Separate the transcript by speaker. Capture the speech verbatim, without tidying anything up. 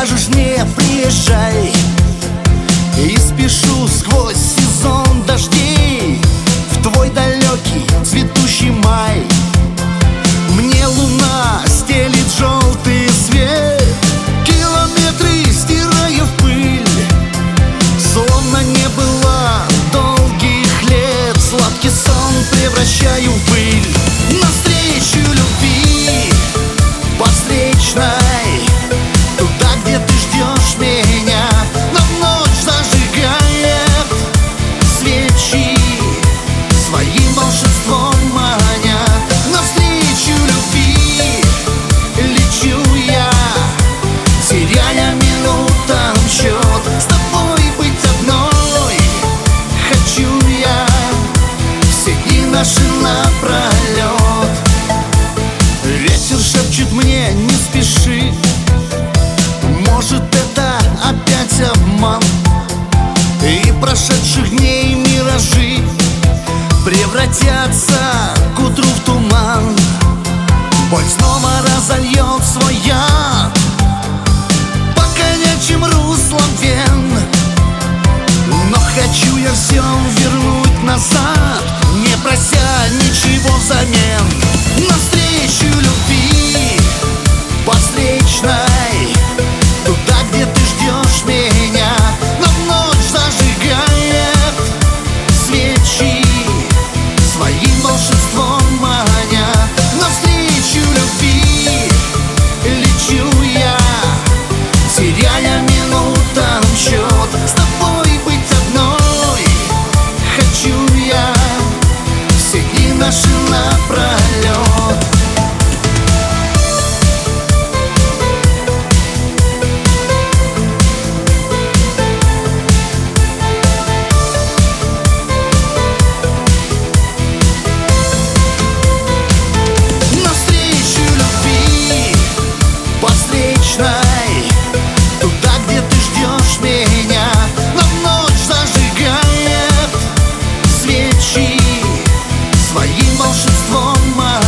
Speaker 1: скажешь мне приезжай, и спешу сквозь сезон дождей в твой далекий цветущий май. Мне луна стелит желтый свет, километры стирая в пыль, словно не было долгих лет. Сладкий сон превращаю в пыль. Навстречу любви по встречной, туда, где ты ждешь меня, нам ночь зажигает свечи, своим волшебством маня. Навстречу любви лечу я, теряя минутам счет. С тобой быть одной хочу я все дни наши напролет. Ветер шепчет мне: не спеши, может, это опять обман, и прошедших дней миражи превратятся к утру в туман. Боль снова разольет свой яд по горячим руслам вен, но хочу я все вернуть назад, не прося ничего взамен. Навстречу любви по встречной, туда, где ты ждешь меня, нам ночь зажигает свечи, своим волшебством маня. Навстречу любви лечу я, теряя минутам счет. С тобой быть одной хочу я все дни наши напролет. Туда, где ты ждешь меня, нам ночь зажигает свечи, своим волшебством маня.